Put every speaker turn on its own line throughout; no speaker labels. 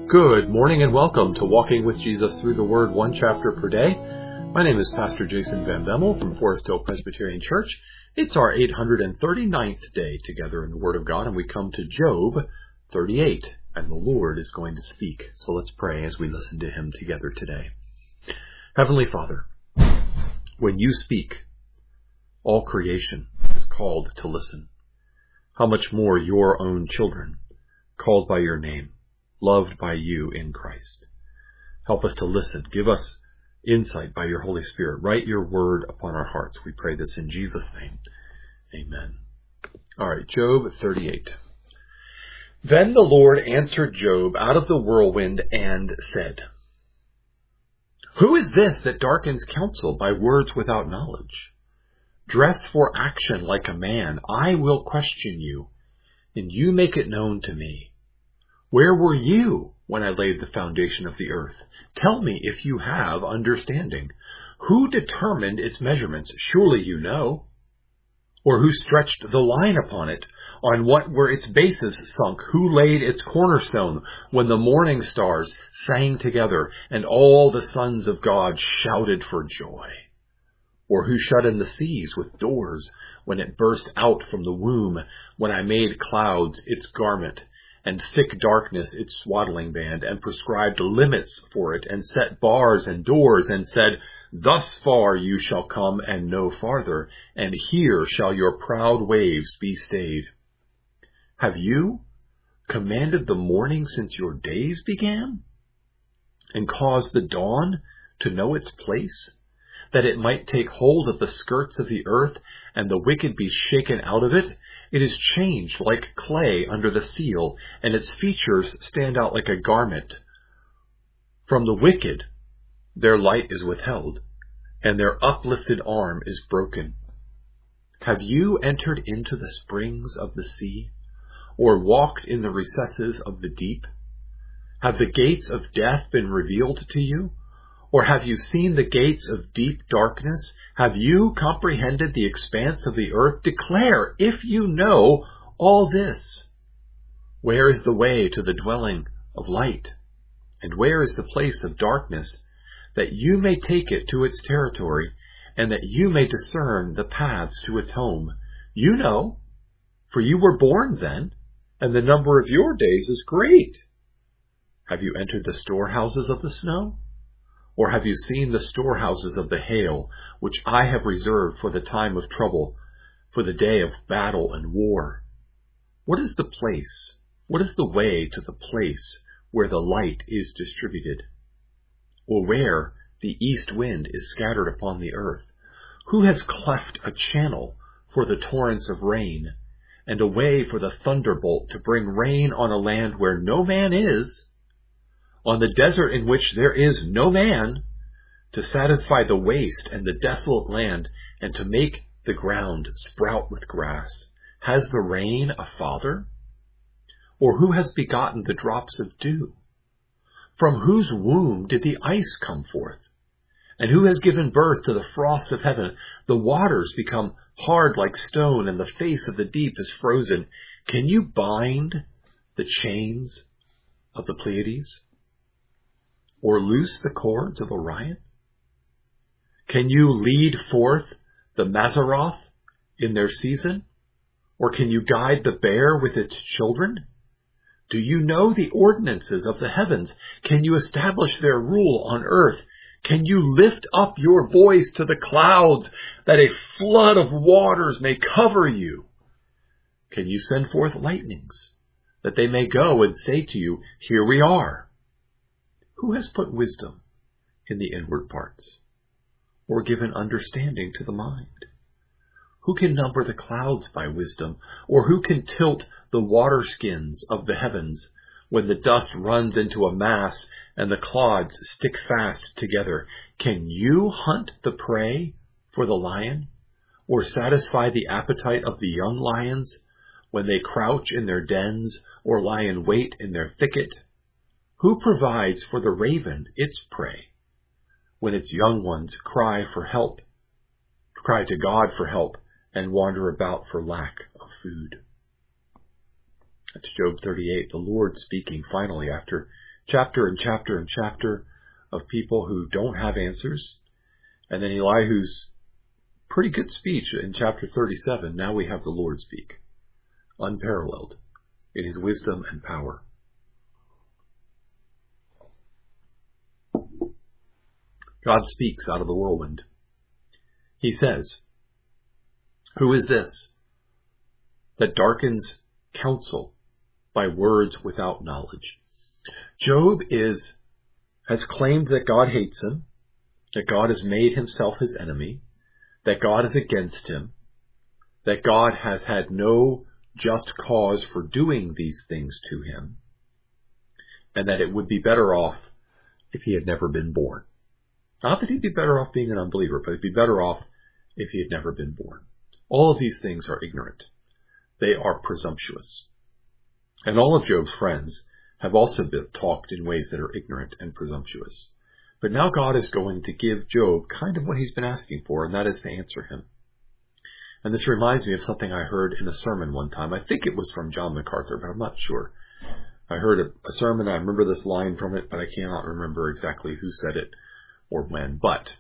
Good morning and welcome to Walking with Jesus Through the Word, one chapter per day. My name is Pastor Jason Van Bemmel from Forest Hill Presbyterian Church. It's our 839th day together in the Word of God, and we come to Job 38, and the Lord is going to speak. So let's pray as we listen to Him together today. Heavenly Father, when you speak, all creation is called to listen. How much more your own children, called by your name, loved by you in Christ. Help us to listen. Give us insight by your Holy Spirit. Write your word upon our hearts. We pray this in Jesus' name. Amen. All right, Job 38. Then the Lord answered Job out of the whirlwind and said, Who is this that darkens counsel by words without knowledge? Dress for action like a man. I will question you, and you make it known to me. Where were you when I laid the foundation of the earth? Tell me if you have understanding. Who determined its measurements? Surely you know. Or who stretched the line upon it? On what were its bases sunk? Who laid its cornerstone when the morning stars sang together and all the sons of God shouted for joy? Or who shut in the seas with doors when it burst out from the womb, when I made clouds its garment, and thick darkness its swaddling band, and prescribed limits for it, and set bars and doors, and said, Thus far you shall come and no farther, and here shall your proud waves be stayed. Have you commanded the morning since your days began, and caused the dawn to know its place, that it might take hold of the skirts of the earth, and the wicked be shaken out of it? It is changed like clay under the seal, and its features stand out like a garment. From the wicked their light is withheld, and their uplifted arm is broken. Have you entered into the springs of the sea, or walked in the recesses of the deep? Have the gates of death been revealed to you? Or have you seen the gates of deep darkness? Have you comprehended the expanse of the earth? Declare, if you know all this. Where is the way to the dwelling of light? And where is the place of darkness, that you may take it to its territory, and that you may discern the paths to its home? You know, for you were born then, and the number of your days is great. Have you entered the storehouses of the snow? Or have you seen the storehouses of the hail, which I have reserved for the time of trouble, for the day of battle and war? What is the place? What is the way to the place where the light is distributed? Or where the east wind is scattered upon the earth? Who has cleft a channel for the torrents of rain, and a way for the thunderbolt to bring rain on a land where no man is? On the desert in which there is no man, to satisfy the waste and the desolate land, and to make the ground sprout with grass. Has the rain a father? Or who has begotten the drops of dew? From whose womb did the ice come forth? And who has given birth to the frost of heaven? The waters become hard like stone, and the face of the deep is frozen. Can you bind the chains of the Pleiades? Or loose the cords of Orion? Can you lead forth the Mazzaroth in their season? Or can you guide the bear with its children? Do you know the ordinances of the heavens? Can you establish their rule on earth? Can you lift up your voice to the clouds, that a flood of waters may cover you? Can you send forth lightnings, that they may go and say to you, Here we are? Who has put wisdom in the inward parts, or given understanding to the mind? Who can number the clouds by wisdom, or who can tilt the water skins of the heavens, when the dust runs into a mass and the clods stick fast together? Can you hunt the prey for the lion, or satisfy the appetite of the young lions when they crouch in their dens or lie in wait in their thicket? Who provides for the raven its prey, when its young ones cry to God for help, and wander about for lack of food? That's Job 38, the Lord speaking finally after chapter and chapter and chapter of people who don't have answers. And then Elihu's pretty good speech in chapter 37. Now we have the Lord speak, unparalleled in his wisdom and power. God speaks out of the whirlwind. He says, "Who is this that darkens counsel by words without knowledge?" Job has claimed that God hates him, that God has made himself his enemy, that God is against him, that God has had no just cause for doing these things to him, and that it would be better off if he had never been born. Not that he'd be better off being an unbeliever, but he'd be better off if he had never been born. All of these things are ignorant. They are presumptuous. And all of Job's friends have also been talked in ways that are ignorant and presumptuous. But now God is going to give Job kind of what he's been asking for, and that is to answer him. And this reminds me of something I heard in a sermon one time. I think it was from John MacArthur, but I'm not sure. I heard a sermon, I remember this line from it, but I cannot remember exactly who said it or when. But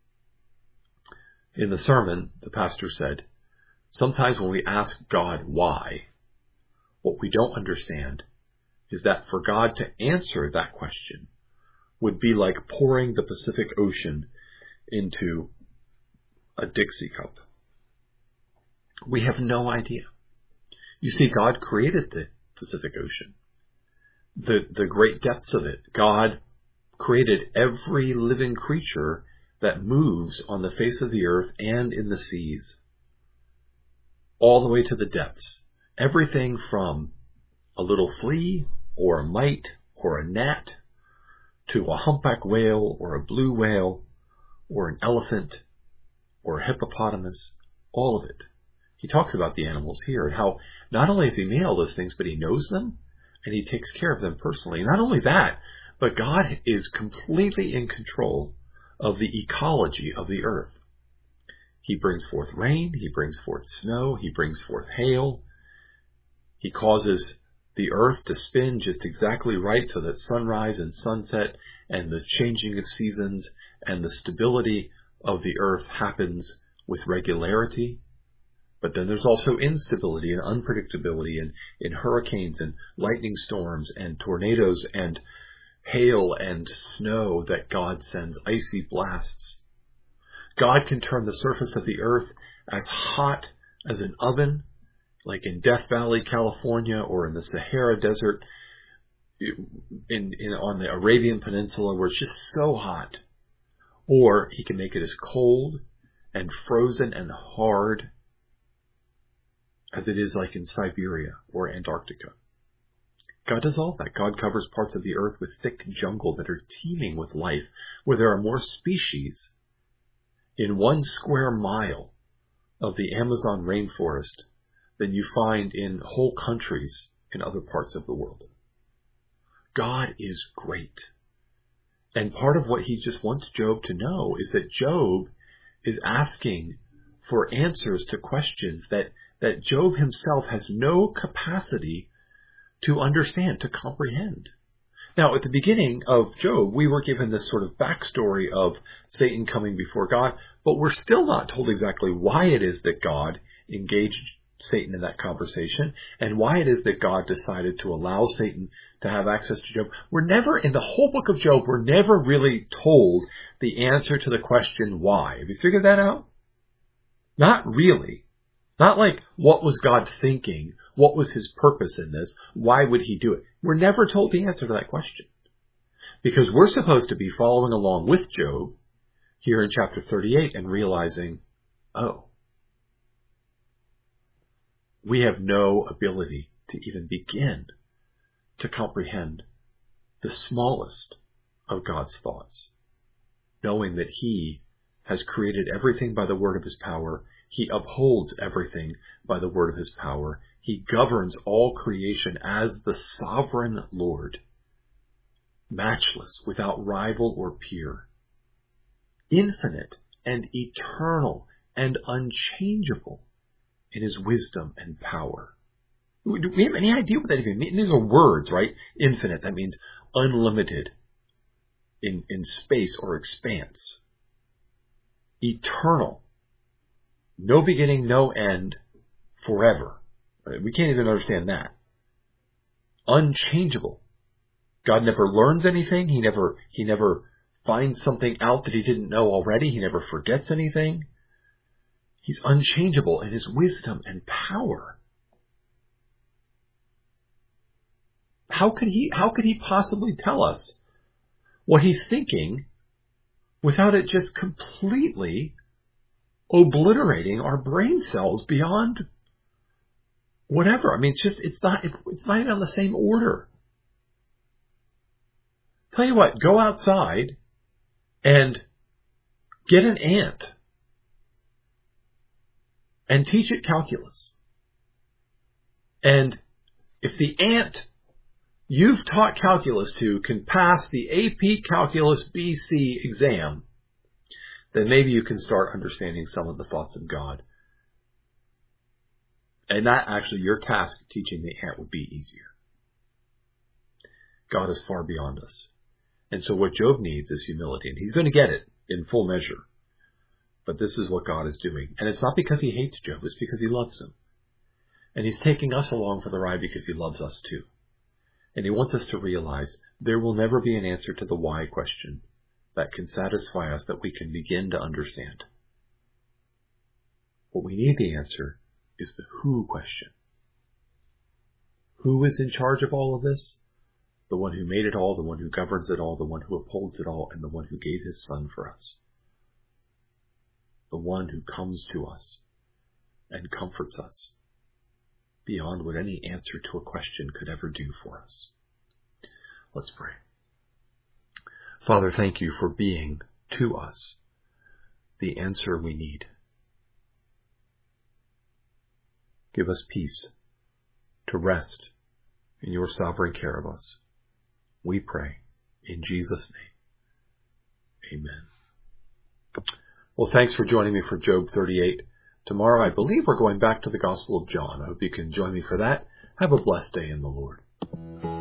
in the sermon, the pastor said, sometimes when we ask God why, what we don't understand is that for God to answer that question would be like pouring the Pacific Ocean into a Dixie cup. We have no idea. You see, God created the Pacific Ocean, the great depths of it. God created every living creature that moves on the face of the earth and in the seas, all the way to the depths. Everything from a little flea or a mite or a gnat to a humpback whale or a blue whale or an elephant or a hippopotamus, all of it. He talks about the animals here and how not only has he made all those things, but he knows them and he takes care of them personally. Not only that, but God is completely in control of the ecology of the earth. He brings forth rain, he brings forth snow, he brings forth hail. He causes the earth to spin just exactly right so that sunrise and sunset and the changing of seasons and the stability of the earth happens with regularity. But then there's also instability and unpredictability in hurricanes and lightning storms and tornadoes and hail and snow that God sends, icy blasts. God can turn the surface of the earth as hot as an oven, like in Death Valley, California, or in the Sahara Desert, on the Arabian Peninsula, where it's just so hot. Or he can make it as cold and frozen and hard as it is like in Siberia or Antarctica. God does all that. God covers parts of the earth with thick jungle that are teeming with life, where there are more species in 1 square mile of the Amazon rainforest than you find in whole countries in other parts of the world. God is great. And part of what he just wants Job to know is that Job is asking for answers to questions that Job himself has no capacity to understand, to comprehend. Now, at the beginning of Job, we were given this sort of backstory of Satan coming before God, but we're still not told exactly why it is that God engaged Satan in that conversation and why it is that God decided to allow Satan to have access to Job. We're never, in the whole book of Job, we're never really told the answer to the question why. Have you figured that out? Not really. Not like, what was God thinking? What was his purpose in this? Why would he do it? We're never told the answer to that question. Because we're supposed to be following along with Job here in chapter 38 and realizing, oh, we have no ability to even begin to comprehend the smallest of God's thoughts, knowing that he has created everything by the word of his power. He upholds everything by the word of his power. He governs all creation as the sovereign Lord, matchless, without rival or peer, infinite and eternal and unchangeable in his wisdom and power. Do we have any idea what that even means? These are words, right? Infinite, that means unlimited in space or expanse. Eternal, no beginning, no end, forever. We can't even understand that. Unchangeable. God never learns anything. He never finds something out that he didn't know already. He never forgets anything. He's unchangeable in his wisdom and power. How could he possibly tell us what he's thinking without it just completely obliterating our brain cells beyond whatever? I mean, it's not even on the same order. Tell you what, go outside and get an ant and teach it calculus. And if the ant you've taught calculus to can pass the AP Calculus BC exam, then maybe you can start understanding some of the thoughts of God. And that actually, your task of teaching the ant would be easier. God is far beyond us. And so what Job needs is humility, and he's going to get it in full measure. But this is what God is doing. And it's not because he hates Job, it's because he loves him. And he's taking us along for the ride because he loves us too. And he wants us to realize there will never be an answer to the why question that can satisfy us, that we can begin to understand. What we need the answer is the who question. Who is in charge of all of this? The one who made it all, the one who governs it all, the one who upholds it all, and the one who gave his Son for us. The one who comes to us and comforts us beyond what any answer to a question could ever do for us. Let's pray. Father, thank you for being to us the answer we need. Give us peace to rest in your sovereign care of us. We pray in Jesus' name. Amen. Well, thanks for joining me for Job 38. Tomorrow, I believe we're going back to the Gospel of John. I hope you can join me for that. Have a blessed day in the Lord.